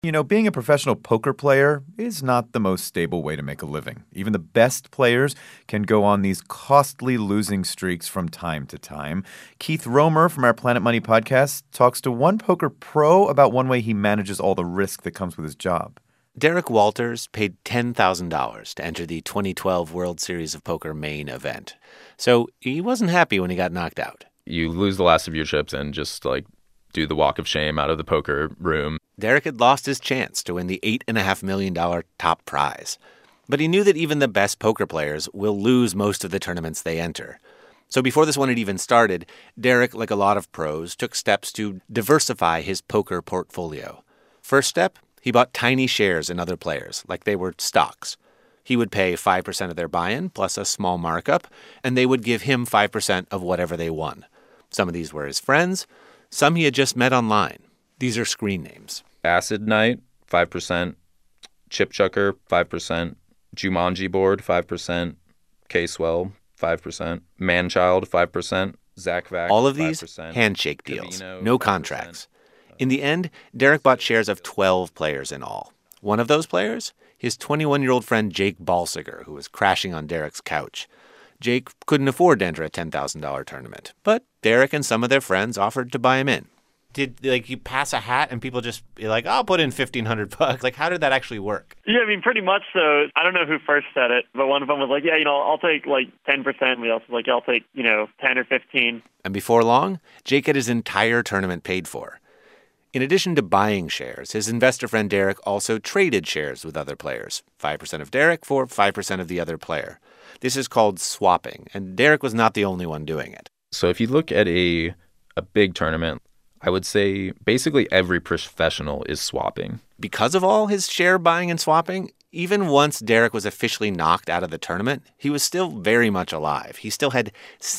You know, being a professional poker player is not the most stable way to make a living. Even the best players can go on these costly losing streaks from time to time. Keith Romer from our Planet Money podcast talks to one poker pro about one way he manages all the risk that comes with his job. Derek Walters paid $10,000 to enter the 2012 World Series of Poker main event. So he wasn't happy when he got knocked out. You lose the last of your chips and just, do the walk of shame out of the poker room. Derek had lost his chance to win the $8.5 million top prize. But he knew that even the best poker players will lose most of the tournaments they enter. So before this one had even started, Derek, like a lot of pros, took steps to diversify his poker portfolio. First step, he bought tiny shares in other players, like they were stocks. He would pay 5% of their buy-in plus a small markup, and they would give him 5% of whatever they won. Some of these were his friends. Some he had just met online. These are screen names. Acid Knight, 5%. Chip Chucker, 5%. Jumanji Board, 5%. K-Swell, 5%. Manchild, 5%. Zach Vac, All of these 5%. handshake deals, Covino, no 5%. contracts. In the end, Derek bought shares of 12 players in all. One of those players, his 21-year-old friend Jake Balsiger, who was crashing on Derek's couch. Jake couldn't afford to enter a $10,000 tournament, but Derek and some of their friends offered to buy him in. Did you pass a hat and people just be like, I'll put in $1,500? How did that actually work? Yeah, I mean, pretty much so. I don't know who first said it, but one of them was like, I'll take 10%. We also I'll take, 10 or 15. And before long, Jake had his entire tournament paid for. In addition to buying shares, his investor friend Derek also traded shares with other players, 5% of Derek for 5% of the other player. This is called swapping, and Derek was not the only one doing it. So if you look at a big tournament, I would say basically every professional is swapping. Because of all his share buying and swapping, even once Derek was officially knocked out of the tournament, he was still very much alive. He still had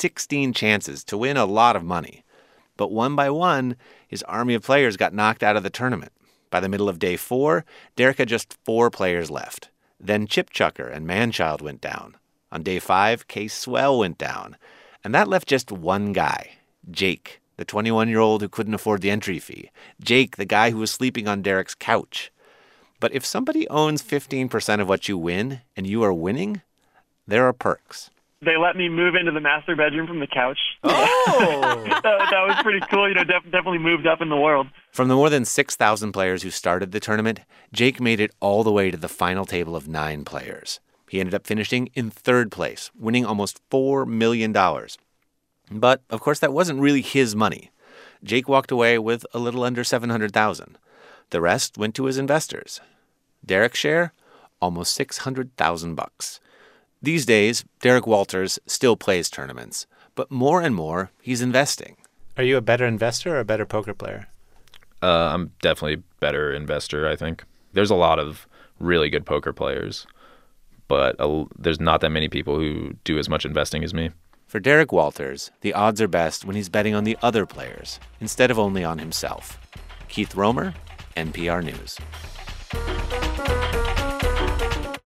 16 chances to win a lot of money. But one by one, his army of players got knocked out of the tournament. By the middle of day 4, Derek had just 4 players left. Then Chip Chucker and Manchild went down. On day 5, K-Swell went down. And that left just one guy, Jake, the 21-year-old who couldn't afford the entry fee. Jake, the guy who was sleeping on Derek's couch. But if somebody owns 15% of what you win and you are winning, there are perks. They let me move into the master bedroom from the couch. Oh! that was pretty cool. Definitely moved up in the world. From the more than 6,000 players who started the tournament, Jake made it all the way to the final table of 9 players. He ended up finishing in 3rd place, winning almost $4 million. But, of course, that wasn't really his money. Jake walked away with a little under $700,000. The rest went to his investors. Derek's share? Almost $600,000. These days, Derek Walters still plays tournaments, but more and more, he's investing. Are you a better investor or a better poker player? I'm definitely a better investor, I think. There's a lot of really good poker players, but there's not that many people who do as much investing as me. For Derek Walters, the odds are best when he's betting on the other players instead of only on himself. Keith Romer, NPR News.